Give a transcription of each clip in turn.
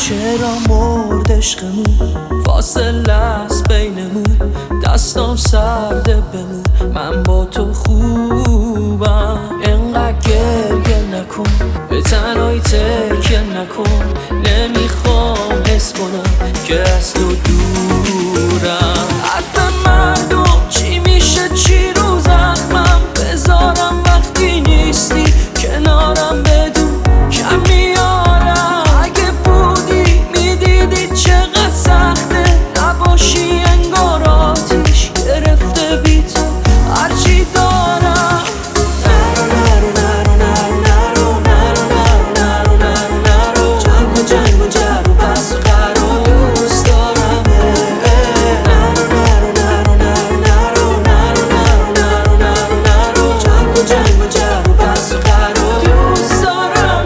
چرا مرد عشقمون، فاصله است بینمون، دستام سرده بمون، من با تو خوبم. انقدر گریه نکن، به تنهایی تکیه نکن، نمیخوام حس کنم که از تو دورم. حرف مردم چی میشه، چی رو زخمم بذارم وقتی نیستی کنارم، بدون کم میارم. اگه بودی میدیدی چقدر سخته نباشی، انگار آتیش گرفته بی تو هرچی دارم. نرو نرو نرو نرو نرو نرو نرو نرو نرو، جمع کن جنگ و جر و بحث و قرار، دوست دارم. نرو نرو نرو نرو نرو نرو نرو نرو نرو، جمع کن جنگ و جر و بحث و قرار، دوست دارم.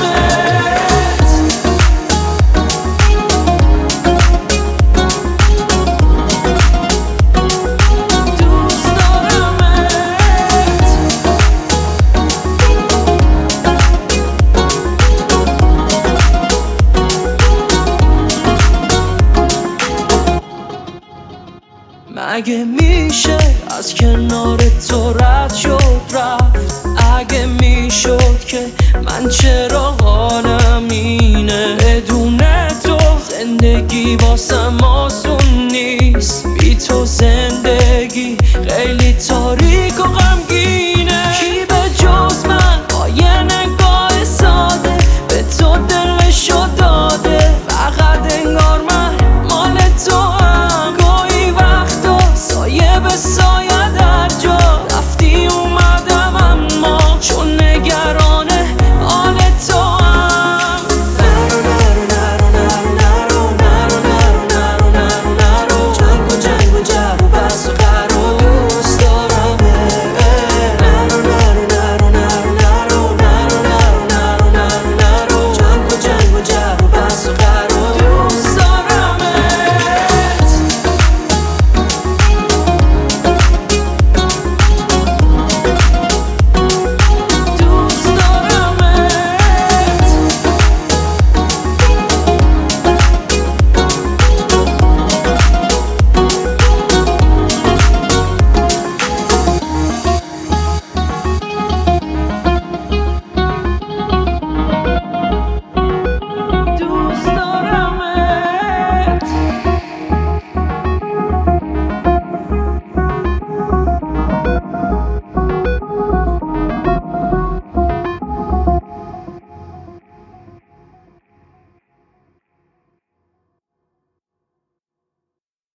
مگه میشه از کنار تو رد شد رفت؟ اگه میشد که من چرا حالم اینه؟ بدون تو زندگی واسم